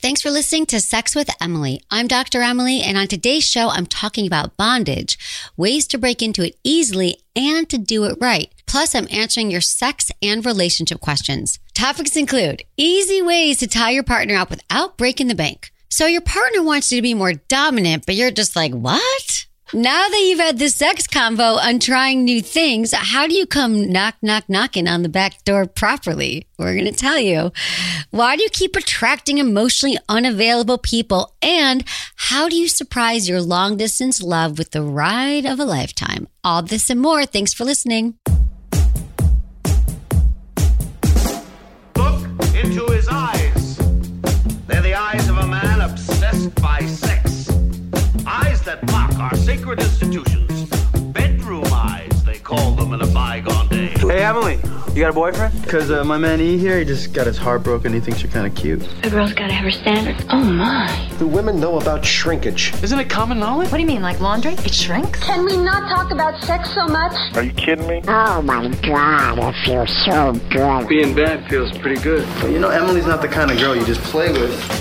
Thanks for listening to Sex with Emily. I'm Dr. Emily, and on today's show, I'm talking about bondage, ways to break into it easily and to do it right. Plus, I'm answering your sex and relationship questions. Topics include easy ways to tie your partner up without breaking the bank. So your partner wants you to be more dominant, but you're just like, what? Now that you've had this sex convo on trying new things, how do you come knocking on the back door properly? We're going to tell you. Why do you keep attracting emotionally unavailable people? And how do you surprise your long distance love with the ride of a lifetime? All this and more. Thanks for listening. Look into his eyes. They're the eyes of a man obsessed by sex. Eyes that mock our sacred institutions. Bedroom eyes, they call them in a bygone day. Hey, Emily, you got a boyfriend? Because my man E here, he just got his heart broken. He thinks you're kind of cute. A girl's got to have her standards. Oh, my. Do women know about shrinkage? Isn't it common knowledge? What do you mean, like laundry? It shrinks? Can we not talk about sex so much? Are you kidding me? Oh my God, it feels so good. Being bad feels pretty good. But you know, Emily's not the kind of girl you just play with.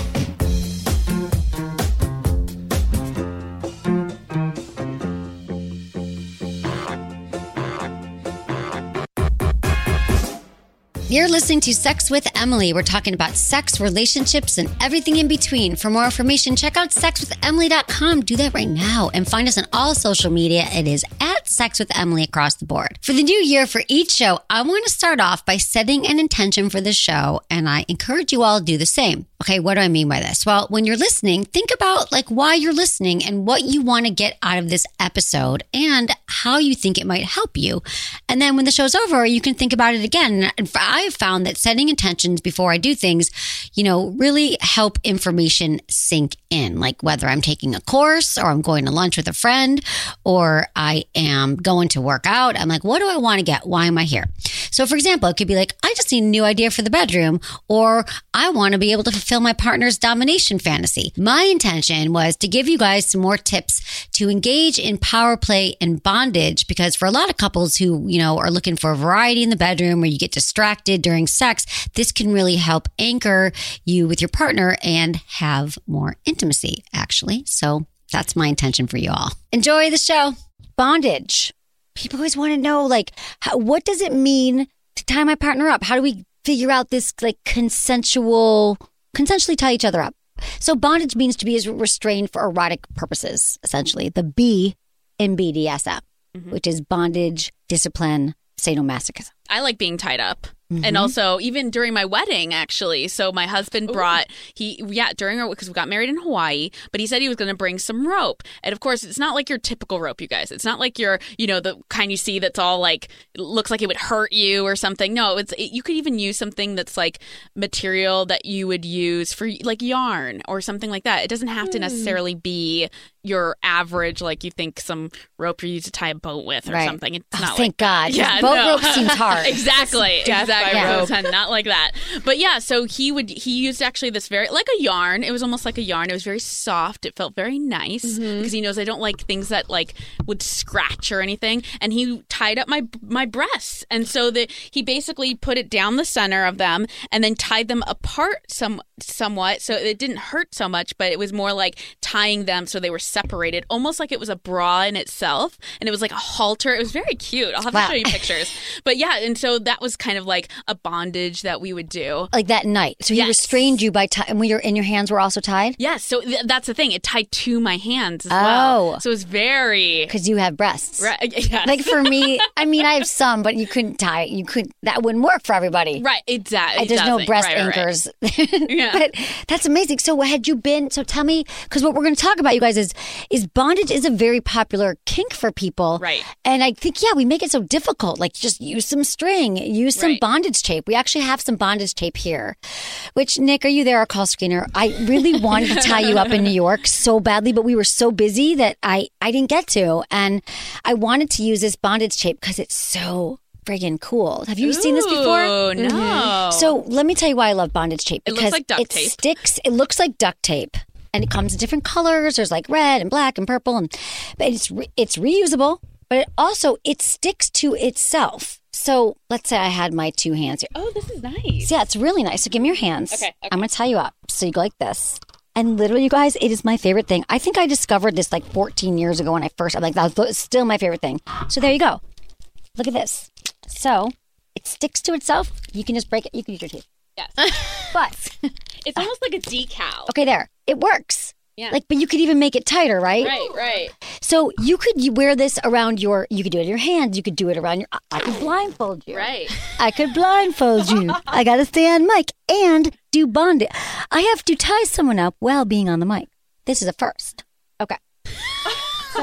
You're listening to Sex with Emily. We're talking about sex, relationships, and everything in between. For more information, check out sexwithemily.com. Do that right now and find us on all social media. It is at Sex with Emily across the board. For the new year, for each show, I want to start off by setting an intention for the show, and I encourage you all to do the same. Okay, what do I mean by this? Well, when you're listening, think about like why you're listening and what you want to get out of this episode and how you think it might help you. And then when the show's over, you can think about it again. And I've found that setting intentions before I do things, really help information sink in. Like whether I'm taking a course or I'm going to lunch with a friend or I am going to work out. I'm like, what do I want to get? Why am I here? So for example, it could be like, I just need a new idea for the bedroom, or I want to be able to fulfill my partner's domination fantasy. My intention was to give you guys some more tips to engage in power play and bondage, because for a lot of couples who, are looking for variety in the bedroom or you get distracted during sex, this can really help anchor you with your partner and have more intimacy, actually. So that's my intention for you all. Enjoy the show. Bondage. People always want to know, what does it mean to tie my partner up? How do we figure out this, consensually tie each other up? So bondage means to be restrained for erotic purposes, essentially. The B in BDSM, which is bondage, discipline, sadomasochism. I like being tied up. And also, even during my wedding, actually. So my husband brought, because we got married in Hawaii, but he said he was going to bring some rope. And of course, it's not like your typical rope, you guys. It's not like your, the kind you see that's all looks like it would hurt you or something. No, you could even use something that's like material that you would use for like yarn or something like that. It doesn't have to necessarily be your average, like you think some rope you use to tie a boat with or something. It's not thank God. Yeah, boat rope seems hard. Exactly. Not like that. But yeah, so he used actually this very, like a yarn. It was almost like a yarn. It was very soft. It felt very nice because he knows I don't like things that would scratch or anything. And he tied up my breasts. And so he basically put it down the center of them and then tied them apart somewhat. So it didn't hurt so much, but it was more like tying them so they were separated, almost like it was a bra in itself. And it was like a halter. It was very cute. I'll have to show you pictures. But yeah, and so that was kind of like a bondage that we would do. Like that night. So he restrained you by and your hands were also tied? Yes. So that's the thing. It tied to my hands as well. So it was very... Because you have breasts. Right. Yes. Like for me, I have some, but you couldn't tie it. That wouldn't work for everybody. Right. Exactly. There's no breast anchors. Yeah. But that's amazing. So so tell me, because what we're going to talk about, you guys, is bondage is a very popular kink for people. Right. And I think, we make it so difficult. Like just use some string, use some bondage tape. We actually have some bondage tape here, which, Nick, are you there, our call screener? I really wanted to tie you up in New York so badly, but we were so busy that I didn't get to. And I wanted to use this bondage tape because it's so friggin' cool. Have you seen this before? Oh, no. So let me tell you why I love bondage tape. It looks like duct tape. Sticks. It looks like duct tape. And it comes in different colors. There's like red and black and purple. But it's reusable. but it sticks to itself. So let's say I had my 2 hands here. Oh, this is nice. Yeah, it's really nice. So give me your hands. Okay. I'm going to tie you up. So you go like this. And literally, you guys, it is my favorite thing. I think I discovered this like 14 years ago when I'm like, that was still my favorite thing. So there you go. Look at this. So it sticks to itself. You can just break it. You can use your teeth. Yes. But it's almost like a decal. Okay, there. It works. Yeah. Like, but you could even make it tighter, right? Right. So you could wear this around you could do it in your hands. You could do it around I could blindfold you. Right. I could blindfold you. I got to stay on mic and do bondage. I have to tie someone up while being on the mic. This is a first. Okay. So,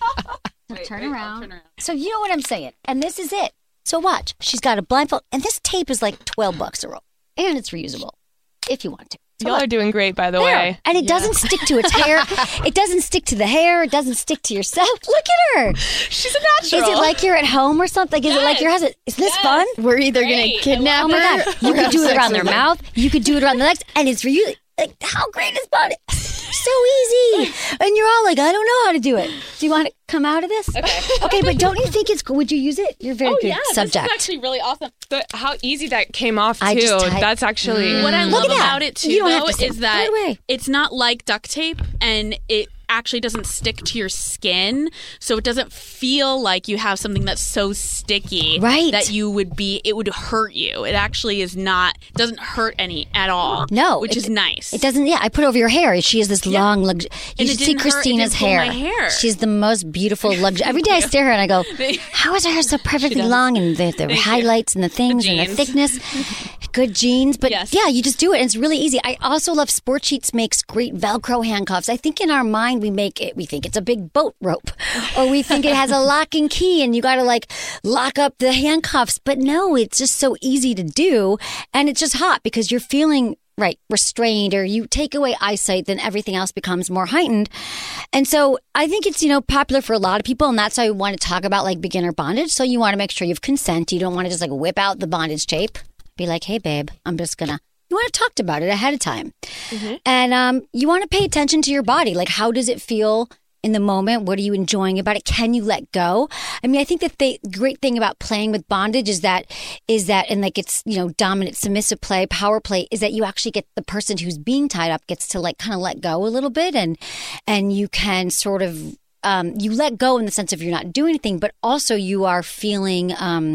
turn around. So you know what I'm saying. And this is it. So watch. She's got a blindfold. And this tape is like $12 a roll. And it's reusable if you want to. Y'all are doing great, by the way. And it doesn't stick to its hair. It doesn't stick to the hair. It doesn't stick to yourself. Look at her. She's a natural. Is it like you're at home or something? Is it like your husband? Is this fun? We're either going to kidnap her. Oh my God. You could do it around their mouth. You could do it around the legs. And it's for you. Like, how great is bondage? So easy. And you're all like, I don't know how to do it. Do you want to come out of this? Okay, but don't you think it's cool? Would you use it? You're a very good subject. This is actually really awesome. How easy that came off, too. I just That's actually... What I love about it, too, though, is that away. It's not like duct tape, and it actually doesn't stick to your skin, so it doesn't feel like you have something that's so sticky that it would hurt you. It actually is not, doesn't hurt any at all. No. Which is nice. It doesn't, I put it over your hair. She has this long, you should see Christina's hair. My hair. She's the most beautiful, every day I stare at her and I go, how is her hair so perfectly long? And the highlights and the things and the thickness. Good jeans. But you just do it and it's really easy. I also love Sport Sheets makes great Velcro handcuffs. I think in our mind, we think it's a big boat rope, or we think it has a lock and key and you got to like lock up the handcuffs. But no, it's just so easy to do. And it's just hot because you're feeling restrained, or you take away eyesight, then everything else becomes more heightened. And so I think it's, popular for a lot of people. And that's why we want to talk about like beginner bondage. So you want to make sure you have consent. You don't want to just like whip out the bondage tape. Be like, hey, babe, you want to have talked about it ahead of time. Mm-hmm. And you want to pay attention to your body. Like, how does it feel in the moment? What are you enjoying about it? Can you let go? I mean, I think that the great thing about playing with bondage is that, and like it's, dominant, submissive play, power play, is that you actually get the person who's being tied up gets to like kind of let go a little bit. And you can sort of, you let go in the sense of you're not doing anything, but also you are feeling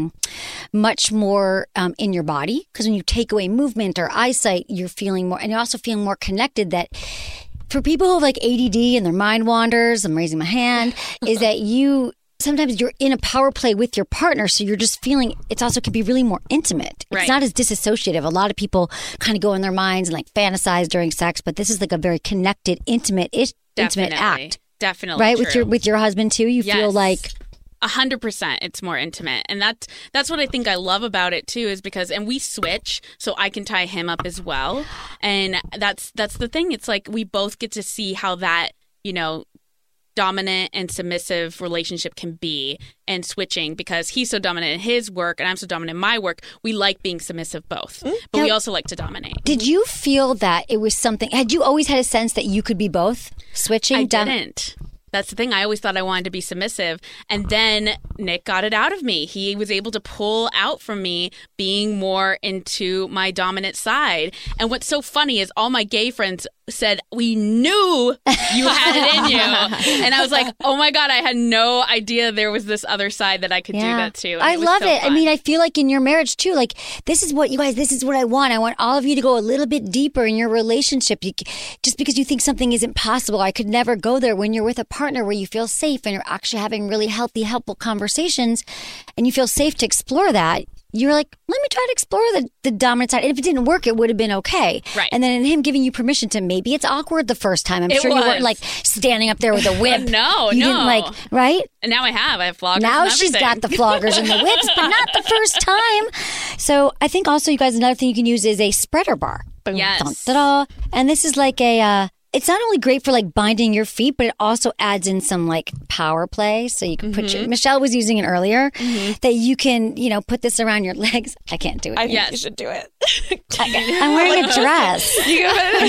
much more in your body, because when you take away movement or eyesight, you're feeling more, and you're also feeling more connected. That for people who have like ADD and their mind wanders, I'm raising my hand, is that sometimes you're in a power play with your partner, so you're just feeling, it also can be really more intimate. It's not as disassociative. A lot of people kind of go in their minds and like fantasize during sex, but this is like a very connected, intimate act. Definitely. Right? True. With your husband too? You feel like 100% it's more intimate. And that's what I think I love about it too, is because, and we switch, so I can tie him up as well. And that's the thing. It's like we both get to see how that, dominant and submissive relationship can be, and switching, because he's so dominant in his work and I'm so dominant in my work. We like being submissive both, but we also like to dominate. Did you feel that it was something, had you always had a sense that you could be both switching? I didn't. That's the thing. I always thought I wanted to be submissive. And then Nick got it out of me. He was able to pull out from me being more into my dominant side. And what's so funny is all my gay friends said, we knew you had it in you. And I was like, oh my God, I had no idea there was this other side that I could do that too. And I love it. Fun. I mean, I feel like in your marriage too, like this is what I want. I want all of you to go a little bit deeper in your relationship. Just because you think something isn't possible, I could never go there. When you're with a partner where you feel safe and you're actually having really healthy, helpful conversations and you feel safe to explore that, you're like, let me try to explore the dominant side. And if it didn't work, it would have been okay. Right. And then in him giving you permission to, maybe it's awkward the first time. I'm sure you weren't like standing up there with a whip. No. Didn't like, right? And now I have floggers. Now she's got the floggers and the whips, but not the first time. So I think also, you guys, another thing you can use is a spreader bar. Boom, yes. Dun, da-da. And this is like it's not only great for like binding your feet, but it also adds in some like power play. So you can put Michelle was using it earlier, that you can, put this around your legs. I can't do it. I think you should do it. I'm wearing a dress and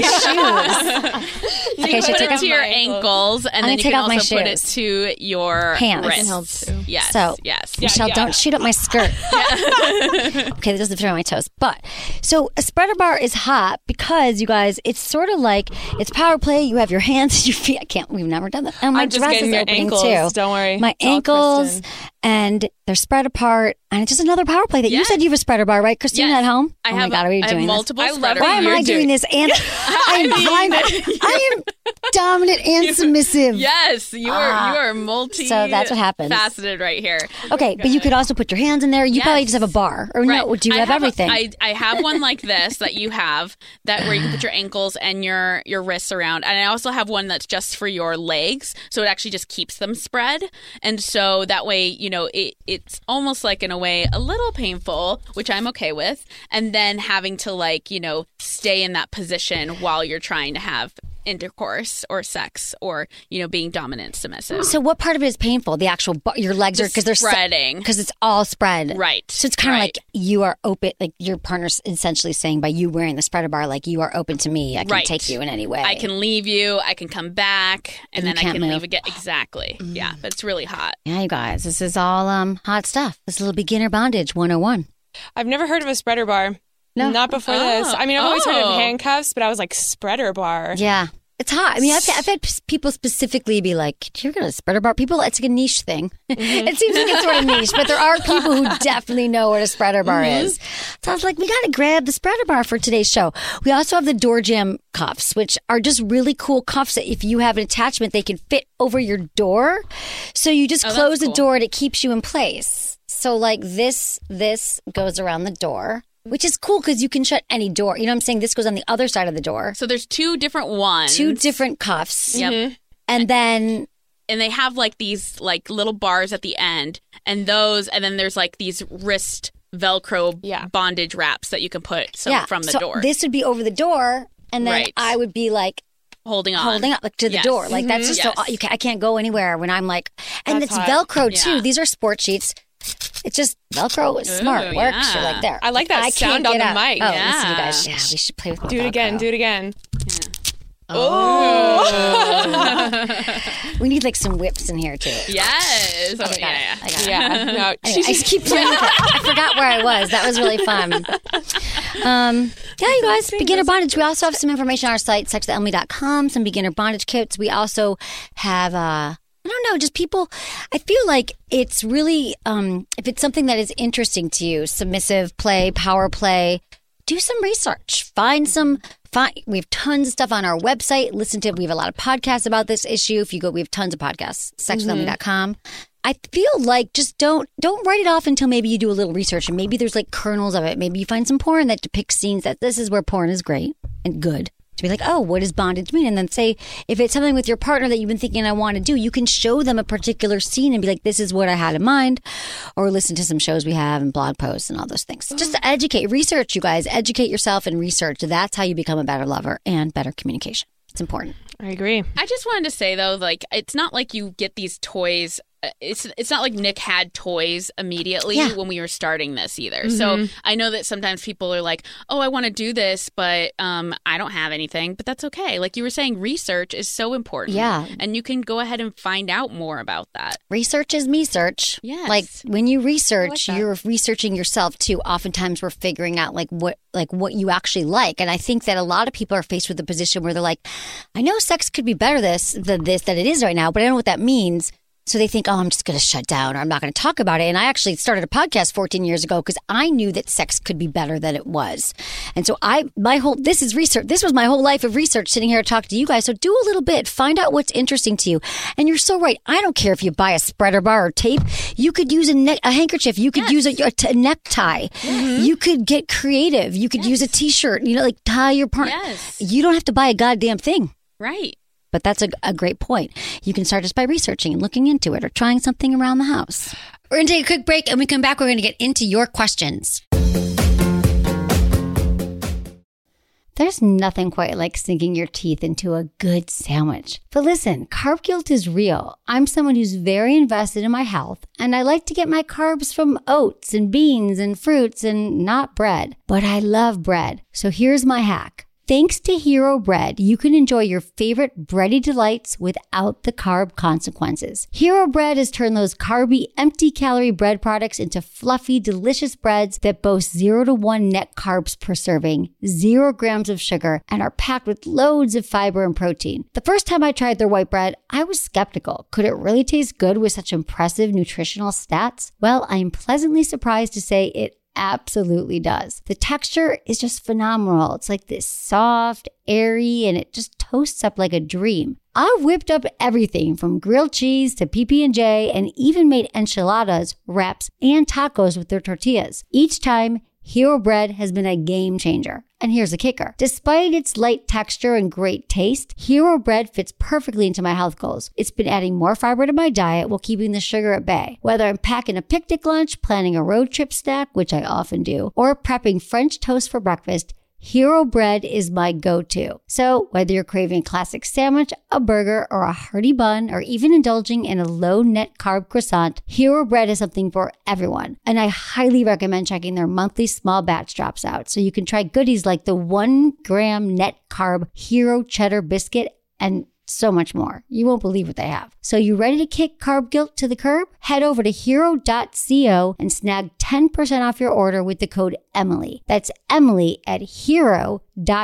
shoes. Okay, so take it to your ankles, and then you can also put it to your hands. wrists. Yes. So, yes. Michelle, don't shoot up my skirt. Okay, that doesn't fit on my toes. But so a spreader bar is hot because, you guys, it's sort of like it's power play. You have your hands and your feet. We've never done that. And my I'm just dress getting is your opening ankles. too. Don't worry. My It's all ankles, Kristen. and they're spread apart. And it's just another power play that you Yes. said you have a spreader bar, right, Christina, Yes. at home? I Oh have, my God, are you I have doing this? multiple I love spreader it. Why am You're I doing doing- this? And I am dominant and submissive. Yes, you are multi. So that's what happens. Faceted right here. Okay, but you could also put your hands in there. You probably just have a bar, or no? Do you have everything? I have one like this that you have that where you can put your ankles and your wrists around, and I also have one that's just for your legs, so it actually just keeps them spread, and so that way it's almost like in a way a little painful, which I'm okay with, and then having to stay in that position while you're trying to have intercourse or sex or being dominant, submissive. So what part of it is painful? The actual your legs are because they're spreading because it's all spread, right? So it's kind of like you are open, like your partner's essentially saying by you wearing the spreader bar, like you are open to me. I can take you in any way. I can leave you. I can come back, and then I can move. leave again. Exactly. Yeah, but it's really hot. Yeah, you guys, this is all hot stuff. This little beginner bondage 101. I've never heard of a spreader bar. No, not before this. I mean, I've always heard of handcuffs, but I was like, spreader bar. Yeah. It's hot. I mean, I've had people specifically be like, you're going to spreader bar? People, it's like a niche thing. It seems like it's sort of niche, but there are people who definitely know what a spreader bar is. So I was like, we got to grab the spreader bar for today's show. We also have the door jam cuffs, which are just really cool cuffs that if you have an attachment, they can fit over your door. So you just close the door and it keeps you in place. So like this goes around the door. Which is cool because you can shut any door. You know what I'm saying? This goes on the other side of the door. So there's two different ones. Two different cuffs. Yep. And then... And they have like these like little bars at the end. And then there's like these wrist Velcro bondage wraps that you can put from the door. This would be over the door. And then I would be like... Holding up like, to the door. Like that's just so... I can't go anywhere when I'm like... And it's Velcro too. These are sport sheets. It's just Velcro is smart. Works. You're like there. I like that sound on the mic. Oh, listen, you guys. Yeah, we should play with the Do it again. Do it again. Yeah. Oh. We need like some whips in here too. Yes. Oh, I got it. Yeah. No, anyway, I just keep playing with it. I forgot where I was. That was really fun. Yeah, you guys, beginner bondage. We also have some information on our site, sexwithemily.com, some beginner bondage kits. We also have... I don't know, just people, I feel like it's really, if it's something that is interesting to you, submissive play, power play, do some research. We have tons of stuff on our website. We have a lot of podcasts about this issue. We have tons of podcasts, sexwithemily.com. I feel like just don't write it off until maybe you do a little research and maybe there's like kernels of it. Maybe you find some porn that depicts scenes that this is where porn is great and good. To be like, oh, what does bondage mean? And then say, if it's something with your partner that you've been thinking I want to do, you can show them a particular scene and be like, this is what I had in mind. Or listen to some shows we have and blog posts and all those things. Just to educate, research, you guys. Educate yourself and research. That's how you become a better lover and better communication. It's important. I agree. I just wanted to say, though, like, it's not like you get these toys. It's not like Nick had toys immediately when we were starting this either. So I know that sometimes people are like, oh, I want to do this, but I don't have anything. But that's okay. Like you were saying, research is so important. Yeah. And you can go ahead and find out more about that. Research is me search. Yes. Like when you research, you're researching yourself too. Oftentimes we're figuring out what you actually like. And I think that a lot of people are faced with a position where they're like, I know sex could be better than it is right now, but I don't know what that means. So they think, oh, I'm just going to shut down or I'm not going to talk about it. And I actually started a podcast 14 years ago because I knew that sex could be better than it was. And so this is research. This was my whole life of research sitting here to talk to you guys. So do a little bit, find out what's interesting to you. And you're so right. I don't care if you buy a spreader bar or tape. You could use a handkerchief. You could use a necktie. You could get creative. You could use a t-shirt, like tie your partner. Yes. You don't have to buy a goddamn thing. Right. But that's a great point. You can start just by researching and looking into it or trying something around the house. We're going to take a quick break and we come back. We're going to get into your questions. There's nothing quite like sinking your teeth into a good sandwich. But listen, carb guilt is real. I'm someone who's very invested in my health, and I like to get my carbs from oats and beans and fruits and not bread. But I love bread. So here's my hack. Thanks to Hero Bread, you can enjoy your favorite bready delights without the carb consequences. Hero Bread has turned those carby, empty-calorie bread products into fluffy, delicious breads that boast 0 to 1 net carbs per serving, 0 grams of sugar, and are packed with loads of fiber and protein. The first time I tried their white bread, I was skeptical. Could it really taste good with such impressive nutritional stats? Well, I am pleasantly surprised to say it absolutely does. The texture is just phenomenal. It's like this soft, airy, and it just toasts up like a dream. I've whipped up everything from grilled cheese to PB&J and even made enchiladas, wraps, and tacos with their tortillas. Each time, Hero Bread has been a game changer. And here's the kicker. Despite its light texture and great taste, Hero Bread fits perfectly into my health goals. It's been adding more fiber to my diet while keeping the sugar at bay. Whether I'm packing a picnic lunch, planning a road trip snack, which I often do, or prepping French toast for breakfast, Hero Bread is my go-to. So whether you're craving a classic sandwich, a burger, or a hearty bun, or even indulging in a low-net carb croissant, Hero Bread is something for everyone. And I highly recommend checking their monthly small batch drops out so you can try goodies like the 1 gram net carb Hero Cheddar Biscuit and so much more. You won't believe what they have. So you ready to kick carb guilt to the curb? Head over to hero.co and snag 10% off your order with the code Emily. That's Emily at hero.co.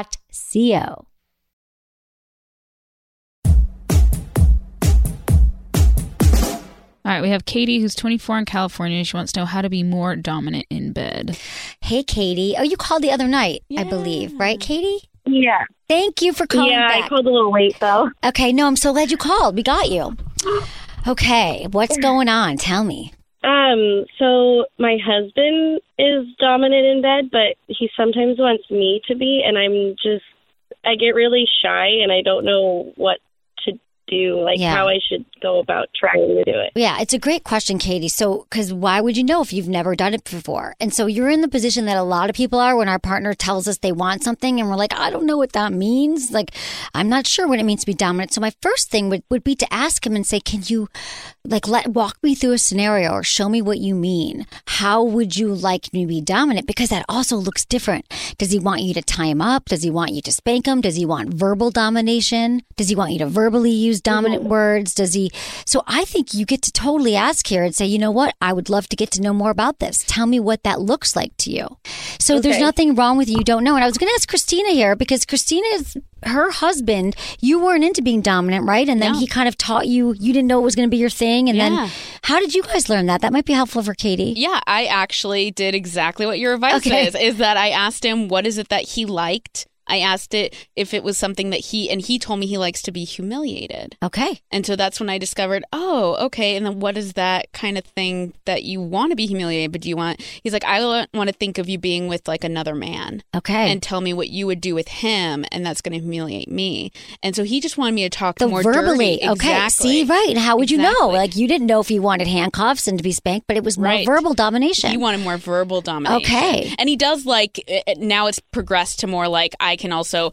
All right, we have Katie, who's 24 in California. She wants to know how to be more dominant in bed. Hey, Katie. Oh, you called the other night, I believe, right, Katie? Yeah. Thank you for calling back. Yeah, I called a little late, though. Okay, no, I'm so glad you called. We got you. Okay, what's going on? Tell me. So my husband is dominant in bed, but he sometimes wants me to be, and I get really shy, and I don't know what to do, how I should go about trying to do it. Yeah, it's a great question, Katie. So, because why would you know if you've never done it before? And so you're in the position that a lot of people are when our partner tells us they want something and we're like, I don't know what that means. Like, I'm not sure what it means to be dominant. So my first thing would be to ask him and say, can you walk me through a scenario or show me what you mean? How would you like me to be dominant? Because that also looks different. Does he want you to tie him up? Does he want you to spank him? Does he want verbal domination? Does he want you to verbally use dominant words? So I think you get to totally ask here and say, you know what? I would love to get to know more about this. Tell me what that looks like to you. So there's nothing wrong with you don't know. And I was going to ask Christina here because Christina is her husband. You weren't into being dominant, right? And then he kind of taught you didn't know it was going to be your thing. And then how did you guys learn that? That might be helpful for Katie. Yeah, I actually did exactly what your advice is that I asked him, what is it that he liked? I asked it if it was something that he told me he likes to be humiliated. Okay. And so that's when I discovered, oh, okay. And then what is that kind of thing that you want to be humiliated, but he's like, I want to think of you being with like another man. Okay. And tell me what you would do with him, and that's going to humiliate me. And so he just wanted me to talk more verbally. dirty. Okay. Exactly. See, right. And how would you know? Like you didn't know if he wanted handcuffs and to be spanked, but it was more verbal domination. He wanted more verbal domination. Okay. And he does now it's progressed to more like I can also,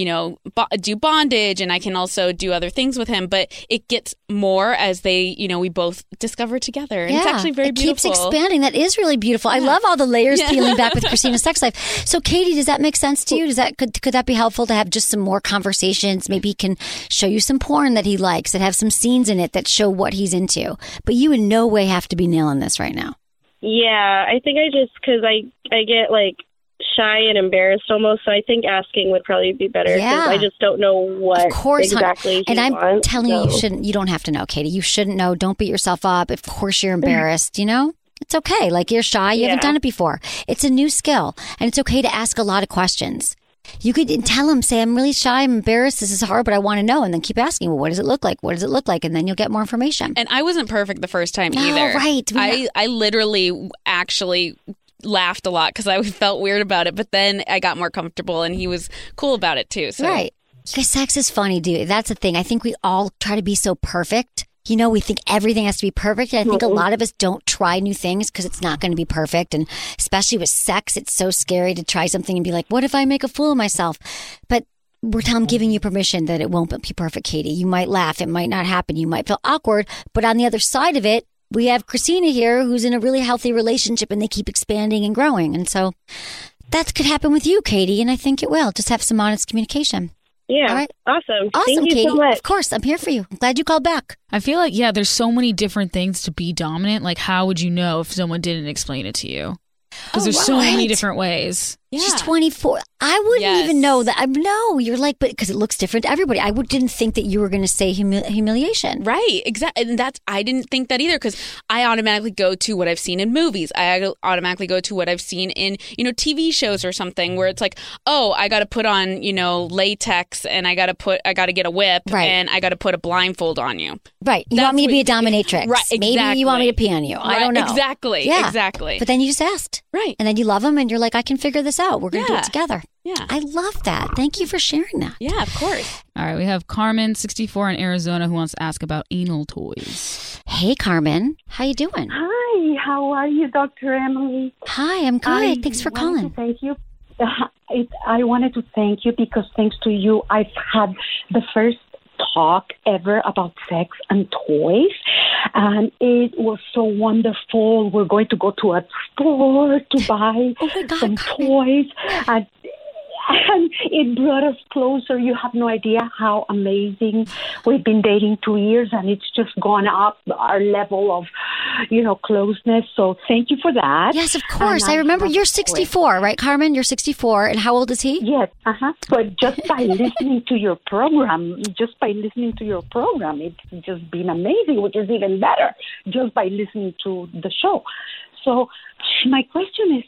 do bondage and I can also do other things with him. But it gets more as we both discover together. And it's actually very beautiful. It keeps expanding. That is really beautiful. I love all the layers peeling back with Christina's sex life. So Katie, does that make sense to you? Could that be helpful to have just some more conversations? Maybe he can show you some porn that he likes that have some scenes in it that show what he's into. But you in no way have to be nailing this right now. Yeah, I think because I get shy and embarrassed almost, so I think asking would probably be better because I just don't know what exactly he wants. I'm telling you, you don't have to know, Katie. You shouldn't know. Don't beat yourself up. Of course you're embarrassed, It's okay. You're shy. You haven't done it before. It's a new skill, and it's okay to ask a lot of questions. You could tell him, say, I'm really shy, I'm embarrassed, this is hard, but I want to know. And then keep asking, well, what does it look like? What does it look like? And then you'll get more information. And I wasn't perfect the first time either. Right. I literally actually laughed a lot because I felt weird about it. But then I got more comfortable and he was cool about it too. So. Right. Because sex is funny, dude. That's the thing. I think we all try to be so perfect. We think everything has to be perfect. And I think a lot of us don't try new things because it's not going to be perfect. And especially with sex, it's so scary to try something and be like, what if I make a fool of myself? But we're giving you permission that it won't be perfect, Katie. You might laugh. It might not happen. You might feel awkward. But on the other side of it, we have Christina here who's in a really healthy relationship and they keep expanding and growing. And so that could happen with you, Katie, and I think it will. Just have some honest communication. Yeah. All right. Awesome. Awesome, Thank you Katie. so much. Of course, I'm here for you. I'm glad you called back. I feel like, there's so many different things to be dominant. Like, how would you know if someone didn't explain it to you? Because there's so many different ways. Yeah. She's 24. I wouldn't even know that. No, you're like, but because it looks different to everybody. I didn't think that you were going to say humiliation. Right, exactly. And I didn't think that either because I automatically go to what I've seen in movies. I automatically go to what I've seen in, TV shows or something where it's like, oh, I got to put on, latex and I got to get a whip and I got to put a blindfold on you. Right. You want me to be a dominatrix. Right, exactly. Maybe you want me to pee on you. I don't know. Exactly. Yeah. Exactly. But then you just asked. Right. And then you love them and you're like, I can figure this out. We're going to do it together. Yeah. I love that. Thank you for sharing that. Yeah, of course. All right. We have Carmen, 64 in Arizona, who wants to ask about anal toys. Hey, Carmen. How you doing? Hi. How are you, Dr. Emily? Hi. I'm good. Thanks for calling. Thank you. I wanted to thank you because thanks to you, I've had the first talk ever about sex and toys, and it was so wonderful. We're going to go to a store to buy some toys, and it brought us closer. You have no idea how amazing. We've been dating 2 years, and it's just gone up our level of, closeness. So thank you for that. Yes, of course. I remember you're 64, right, Carmen? You're 64, and how old is he? Yes. But just by listening to your program, it's just been amazing, which is even better, just by listening to the show. So my question is,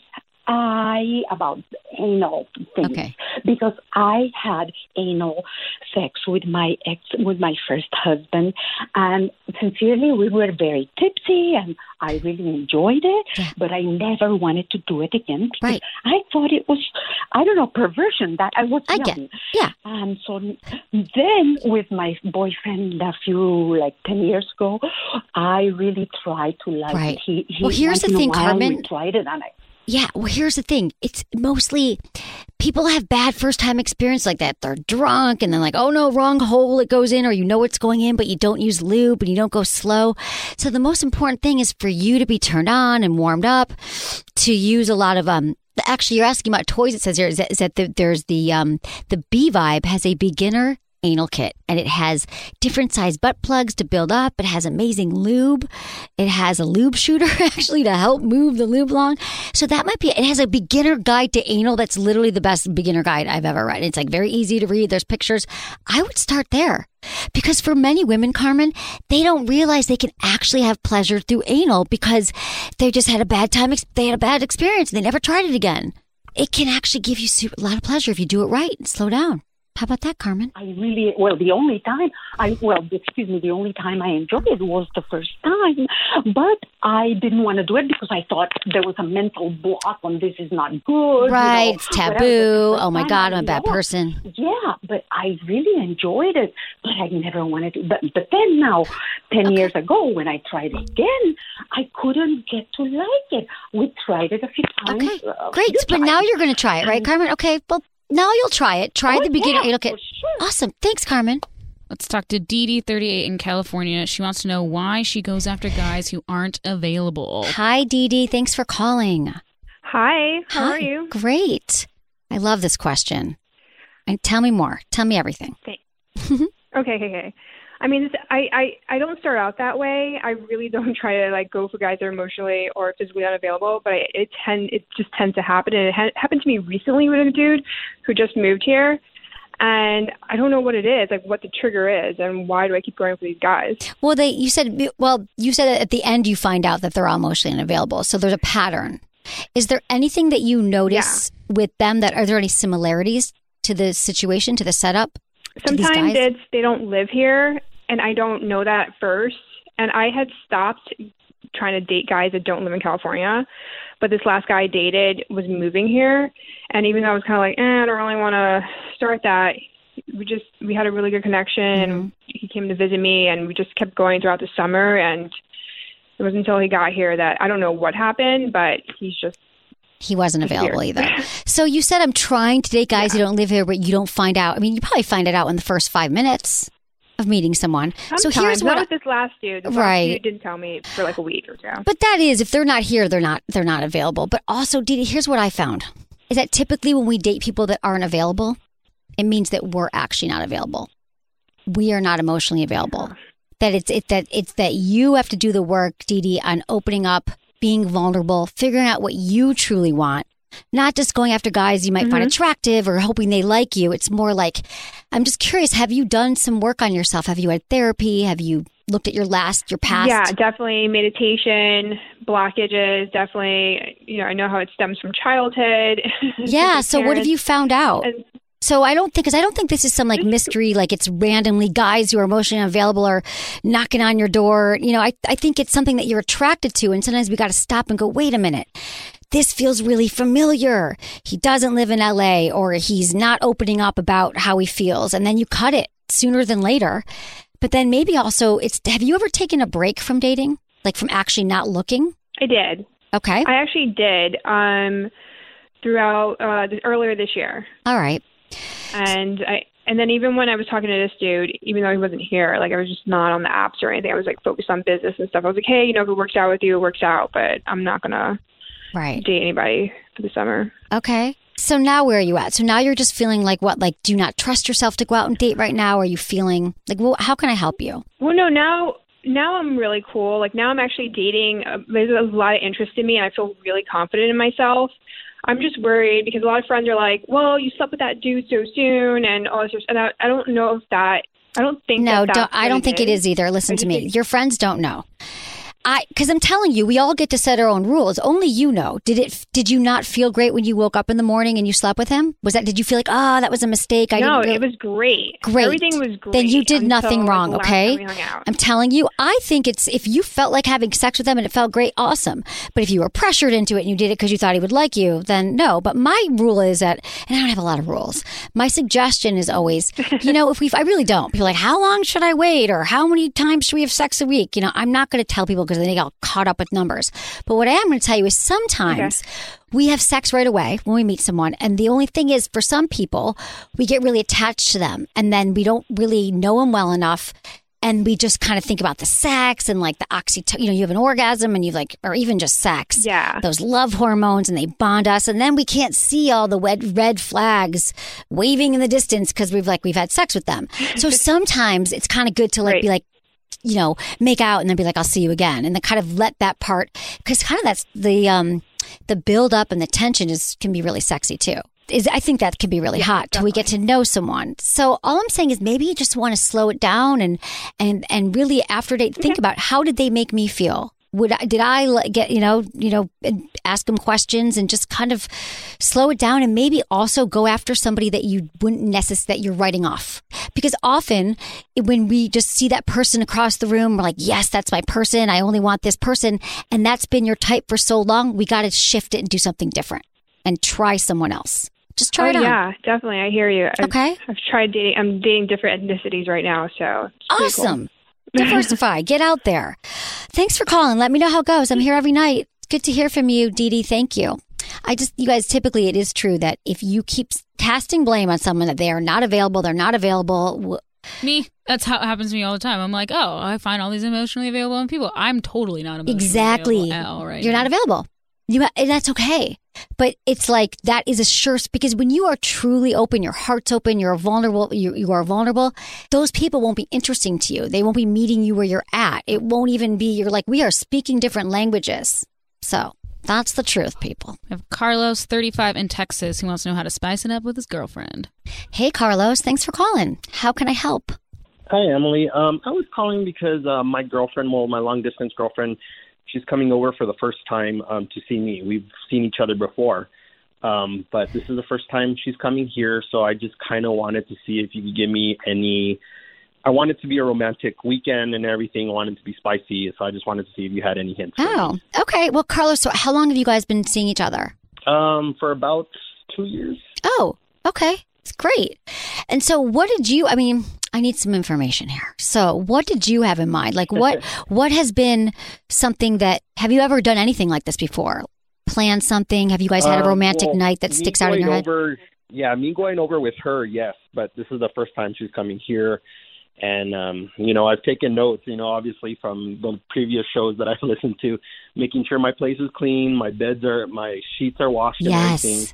about anal things, because I had anal sex with my first husband, and sincerely, we were very tipsy, and I really enjoyed it, but I never wanted to do it again because I thought it was, perversion, that I was young. Yeah. And so then with my boyfriend a few, 10 years ago, I really tried to like it. Well, here's the thing, Carmen. We tried it, and yeah, well, here's the thing. It's mostly people have bad first-time experience like that. They're drunk and then like, oh, no, wrong hole it goes in, or it's going in, but you don't use lube and you don't go slow. So the most important thing is for you to be turned on and warmed up, to use a lot of actually, you're asking about toys. It says here is that there's the B Vibe has a beginner anal kit, and it has different size butt plugs to build up. It has amazing lube. It has a lube shooter actually to help move the lube along. So that might be, it has a beginner guide to anal. That's literally the best beginner guide I've ever read. It's very easy to read. There's pictures. I would start there, because for many women, Carmen, they don't realize they can actually have pleasure through anal because they just had a bad time. They had a bad experience. They never tried it again. It can actually give you a lot of pleasure if you do it right and slow down. How about that, Carmen? The only time I enjoyed it was the first time, but I didn't want to do it because I thought there was a mental block on this is not good. Right, it's taboo. Oh my God, I'm a bad person. Yeah, but I really enjoyed it, but I never wanted to. But then now, 10 years ago, when I tried it again, I couldn't get to like it. We tried it a few times. Okay, great. But now you're going to try it, right, Carmen? Okay, well, now you'll try it. Try the beginner anal kit. Sure. Awesome. Thanks, Carmen. Let's talk to Dee Dee, 38 in California. She wants to know why she goes after guys who aren't available. Hi, Dee Dee. Thanks for calling. Hi. How are you? Great. I love this question. And tell me more. Tell me everything. Okay. I mean, I don't start out that way. I really don't try to go for guys that are emotionally or physically unavailable, but it just tends to happen. And it happened to me recently with a dude who just moved here, and I don't know what it is, what the trigger is, and why do I keep going for these guys? Well, you said that at the end you find out that they're all emotionally unavailable, so there's a pattern. Is there anything that you notice with them are there any similarities to the situation, to the setup? Sometimes they don't live here, and I don't know that at first. And I had stopped trying to date guys that don't live in California, but this last guy I dated was moving here, and even though I was kind of I don't really want to start that, we had a really good connection, and he came to visit me, and we just kept going throughout the summer, and it wasn't until he got here that I don't know what happened, but he wasn't available either. So you said, I'm trying to date guys who don't live here, but you don't find out. I mean, you probably find it out in the first 5 minutes of meeting someone. Sometimes. So here's what with this last dude. The last dude didn't tell me for a week or so. But that is, if they're not here, they're not available. But also, Dee Dee, here's what I found. is that typically when we date people that aren't available, it means that we're actually not available. We are not emotionally available. That it's that you have to do the work, Dee Dee, on opening up, being vulnerable, figuring out what you truly want. Not just going after guys you might find attractive or hoping they like you. It's more like, I'm just curious, have you done some work on yourself? Have you had therapy? Have you looked at your past? Yeah, definitely meditation, blockages, definitely, I know how it stems from childhood. Yeah, so what have you found out? So I don't think this is some like mystery, like it's randomly guys who are emotionally unavailable or knocking on your door. I think it's something that you're attracted to. And sometimes we got to stop and go, wait a minute. This feels really familiar. He doesn't live in LA, or he's not opening up about how he feels. And then you cut it sooner than later. But then maybe also have you ever taken a break from dating? Like from actually not looking? I did. Okay. I actually did throughout earlier this year. All right. And then even when I was talking to this dude, even though he wasn't here, like I was just not on the apps or anything. I was like focused on business and stuff. I was like, hey, if it works out with you, it works out. But I'm not going to date anybody for the summer. Okay. So now where are you at? So now you're just feeling like what? Like, do you not trust yourself to go out and date right now? Are you feeling like, well, how can I help you? Well, no, now I'm really cool. Like now I'm actually dating. There's a lot of interest in me and I feel really confident in myself. I'm just worried because a lot of friends are like, well, you slept with that dude so soon and all this. And I don't know if that, I don't think No, that's I don't think it is either. Listen to me. Your friends don't know. Because I'm telling you, we all get to set our own rules. Only you know. Did you not feel great when you woke up in the morning and you slept with him? Did you feel like, that was a mistake? It was great. Great. Everything was great. Then you did nothing wrong, the last okay? time we hung out. I'm telling you, I think if you felt like having sex with him and it felt great, awesome. But if you were pressured into it and you did it because you thought he would like you, then no. But my rule is that, and I don't have a lot of rules. My suggestion is always, I really don't. People are like, how long should I wait? Or how many times should we have sex a week? I'm not going to tell people because then they get all caught up with numbers. But what I am going to tell you is sometimes we have sex right away when we meet someone. And the only thing is, for some people, we get really attached to them and then we don't really know them well enough. And we just kind of think about the sex and like the oxytocin, you have an orgasm and or even just sex. Yeah. Those love hormones and they bond us. And then we can't see all the red flags waving in the distance because we've had sex with them. So sometimes it's kind of good to be like, make out and then be like, I'll see you again. And then kind of let that part, because kind of that's the build up and the tension can be really sexy too. I think that can be really hot till we get to know someone. So all I'm saying is maybe you just want to slow it down and really after date, think about how did they make me feel? Did I get, ask them questions and just kind of slow it down and maybe also go after somebody that you wouldn't necessarily, that you're writing off. Because often when we just see that person across the room, we're like, yes, that's my person. I only want this person. And that's been your type for so long. We got to shift it and do something different and try someone else. Just try it on. Yeah, definitely. I hear you. I've tried dating. I'm dating different ethnicities right now. So awesome. Cool. Diversify. Get out there. Thanks for calling. Let me know how it goes. I'm here every night. Good to hear from you, Dee Dee. Thank you. You guys, typically it is true that if you keep casting blame on someone that they are not available, they're not available. Me. That's how it happens to me all the time. I'm like, I find all these emotionally available people. I'm totally not emotionally available at all right You're now. Not available. And that's okay. But it's like that is a sure, because when you are truly open, your heart's open, you're vulnerable, you are vulnerable, those people won't be interesting to you. They won't be meeting you where you're at. It won't even be, you're like, we are speaking different languages. So that's the truth, people. I have Carlos, 35, in Texas, who wants to know how to spice it up with his girlfriend. Hey, Carlos, thanks for calling. How can I help? Hi, Emily. I was calling because my girlfriend, my long-distance girlfriend, she's coming over for the first time to see me. We've seen each other before, but this is the first time she's coming here, so I just kind of wanted to see if you could give me any... I want it to be a romantic weekend and everything. I want it to be spicy, so I just wanted to see if you had any hints. Oh, okay. Well, Carlos, so how long have you guys been seeing each other? For about 2 years. Oh, okay. It's great. And so I need some information here. So what did you have in mind? Like what has been something have you ever done anything like this before? Planned something? Have you guys had a romantic night that sticks out in your head? Yeah, me going over with her, yes. But this is the first time she's coming here. And, I've taken notes, obviously from the previous shows that I've listened to, making sure my place is clean, my sheets are washed and everything.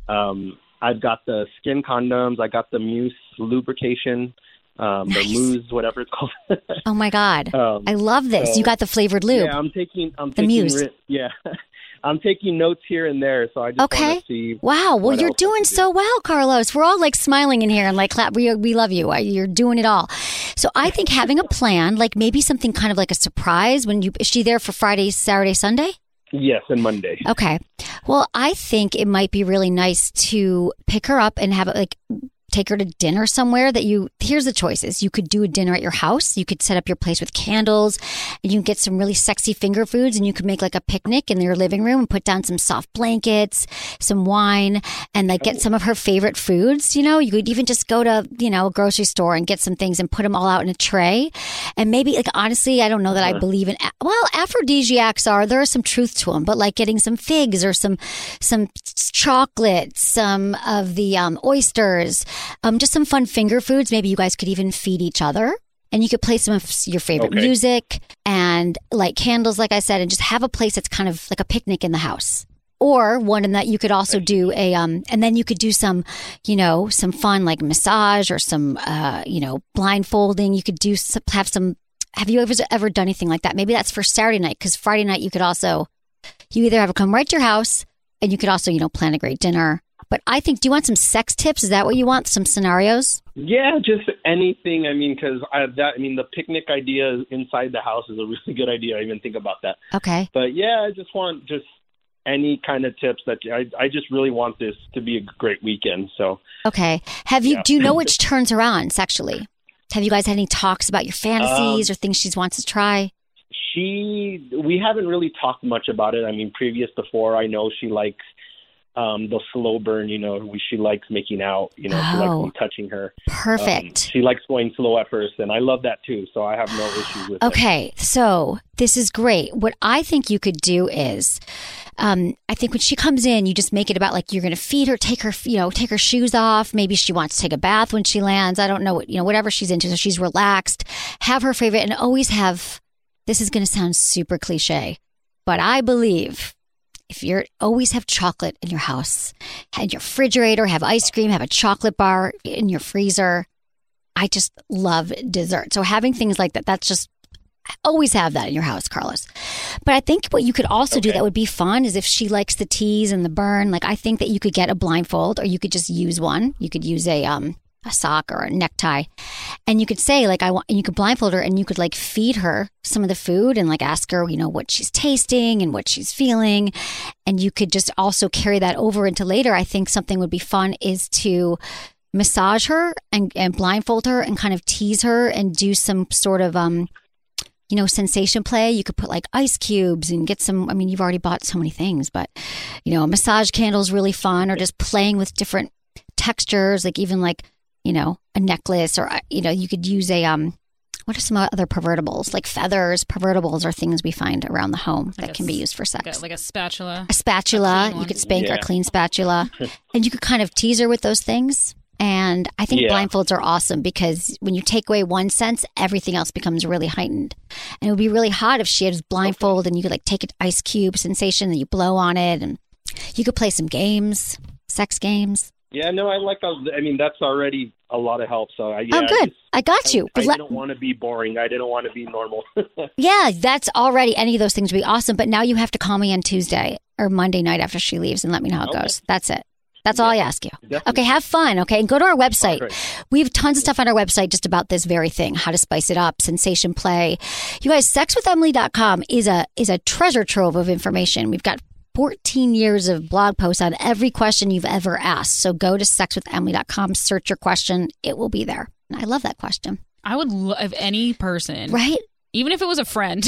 I've got the skin condoms. I got the Muse lubrication. The Muse, whatever it's called. Oh my God. I love this. So, you got the flavored lube. Yeah, I'm taking Muse. I'm taking notes here and there, so I just want to see. Wow. Well, you're doing so well, Carlos. We're all like smiling in here and like clap. We love you. You're doing it all. So I think having a plan, like maybe something kind of like a surprise is she there for Friday, Saturday, Sunday? Yes, and Monday. Okay. Well, I think it might be really nice to pick her up and have it like take her to dinner somewhere here's the choices. You could do a dinner at your house. You could set up your place with candles and you can get some really sexy finger foods and you could make like a picnic in your living room and put down some soft blankets, some wine and like get some of her favorite foods. You could even just go to, a grocery store and get some things and put them all out in a tray. And maybe like, honestly, I don't know that I believe in, aphrodisiacs there is some truth to them, but like getting some figs or some chocolate, some of the oysters, just some fun finger foods. Maybe you guys could even feed each other and you could play some of your favorite music and light candles, like I said, and just have a place that's kind of like a picnic in the house. Or one in that you could also do and then you could do some, some fun like massage or some, blindfolding. You could have you ever done anything like that? Maybe that's for Saturday night because Friday night you either have her come right to your house and you could also, plan a great dinner. But I think, do you want some sex tips? Is that what you want? Some scenarios? Yeah, just anything. Because the picnic idea inside the house is a really good idea. I didn't even think about that. Okay. But yeah, I just want any kind of tips that I just really want this to be a great weekend. So. Okay. Do you know which turns her on sexually? Have you guys had any talks about your fantasies or things she wants to try? We haven't really talked much about it. Before, I know she likes the slow burn, she likes making out, she likes me touching her. Perfect. She likes going slow at first, and I love that too, so I have no issues with it. Okay, so this is great. What I think you could do is, I think when she comes in, you just make it about like you're going to feed her, take her shoes off. Maybe she wants to take a bath when she lands. I don't know, whatever she's into, so she's relaxed. Have her favorite, and always have, this is going to sound super cliche, but I believe if you always have chocolate in your house, in your refrigerator, have ice cream, have a chocolate bar in your freezer. I just love dessert. So having things like that, that's just, always have that in your house, Carlos. But I think what you could also do that would be fun is if she likes the tease and the burn, like I think that you could get a blindfold or you could just use one. You could use a sock or a necktie and you could say like you could blindfold her and you could like feed her some of the food and like ask her what she's tasting and what she's feeling, and you could just also carry that over into later. I think something would be fun is to massage her and blindfold her and kind of tease her and do some sort of sensation play. You could put like ice cubes and get some, you've already bought so many things, but a massage candle is really fun, or just playing with different textures, like even like a necklace, or, you could use what are some other pervertibles? Like feathers. Pervertibles are things we find around the home that can be used for sex. Like a spatula. A spatula. You could spank her, a clean spatula. And you could kind of tease her with those things. And I think blindfolds are awesome because when you take away one sense, everything else becomes really heightened. And it would be really hot if she had blindfold and you could like take an ice cube sensation and you blow on it. And you could play some games, sex games. Yeah, no, I like those. That's already a lot of help. So good. I got you. I didn't want to be boring. I didn't want to be normal. Yeah, that's already, any of those things would be awesome. But now you have to call me on Tuesday or Monday night after she leaves and let me know how it goes. That's it. That's all I ask you. Definitely. Okay, have fun, okay? And go to our website. We have tons of stuff on our website just about this very thing, how to spice it up, sensation play. You guys, sexwithemily.com is a treasure trove of information. We've got 14 years of blog posts on every question you've ever asked. So go to sexwithemily.com, search your question. It will be there. And I love that question. I would love any person. Right? Even if it was a friend.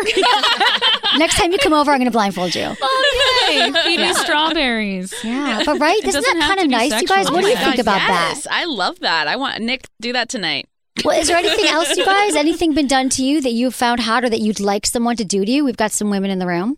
Next time you come over, I'm going to blindfold you. Oh, yay. Feed me strawberries. Yeah. But right? Isn't that kind of nice, you guys? What do you think about that? I love that. I want Nick do that tonight. Well, is there anything else, you guys? Anything been done to you that you've found hot or that you'd like someone to do to you? We've got some women in the room.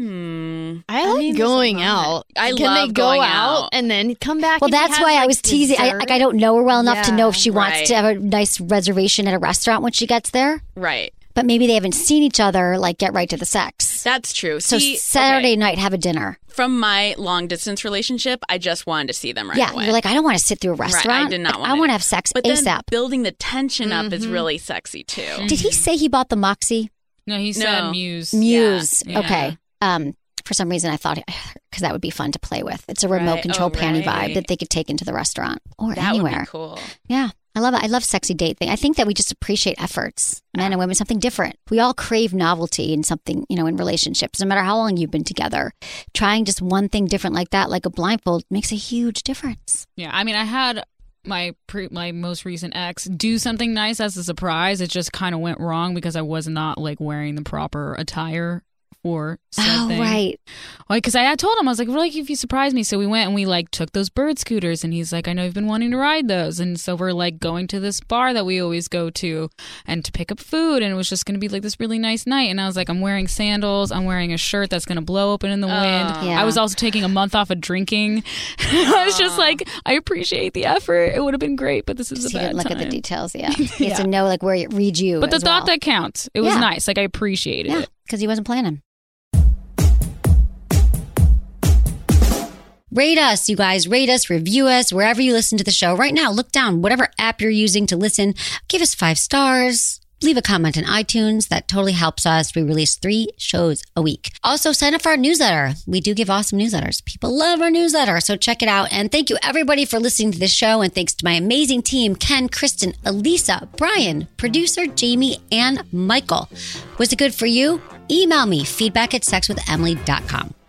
I like going out. I love going out and then come back. Well, that's why I was teasing. I don't know her well enough to know if she wants to have a nice reservation at a restaurant when she gets there. Right. But maybe they haven't seen each other, like get right to the sex. That's true. So Saturday night, have a dinner. From my long distance relationship, I just wanted to see them right away. You're like, I don't want to sit through a restaurant. Right, I did not want I want to have sex but ASAP. Then building the tension up is really sexy too. Did he say he bought the Moxie? No, he said Muse. Muse. Yeah. Okay. For some reason, I thought, because that would be fun to play with. It's a remote control panty vibe that they could take into the restaurant or that anywhere. Would be cool. Yeah. I love it. I love sexy date thing. I think that we just appreciate efforts, men and women, something different. We all crave novelty in something, in relationships, no matter how long you've been together. Trying just one thing different like that, like a blindfold, makes a huge difference. Yeah. I mean, I had my most recent ex do something nice as a surprise. It just kind of went wrong because I was not like wearing the proper attire for something. Oh, right. Like, because I had told him, I was like, well, if you surprise me. So we went and we like took those bird scooters, and he's like, I know you've been wanting to ride those. And so we're like going to this bar that we always go to and to pick up food. And it was just going to be like this really nice night. And I was like, I'm wearing sandals. I'm wearing a shirt that's going to blow open in the wind. Yeah. I was also taking a month off of drinking. I was just like, I appreciate the effort. It would have been great, but this is a bad time. Look at the details. Yeah. You have to know like where it reads you. But the thought that counts. It was nice. Like I appreciated it. Because he wasn't planning. Rate us, you guys. Rate us, review us, wherever you listen to the show. Right now, look down, whatever app you're using to listen. Give us 5 stars. Leave a comment on iTunes. That totally helps us. We release 3 shows a week. Also, sign up for our newsletter. We do give awesome newsletters. People love our newsletter, so check it out. And thank you, everybody, for listening to this show. And thanks to my amazing team, Ken, Kristen, Elisa, Brian, producer Jamie, and Michael. Was it good for you? Email me, feedback@sexwithemily.com.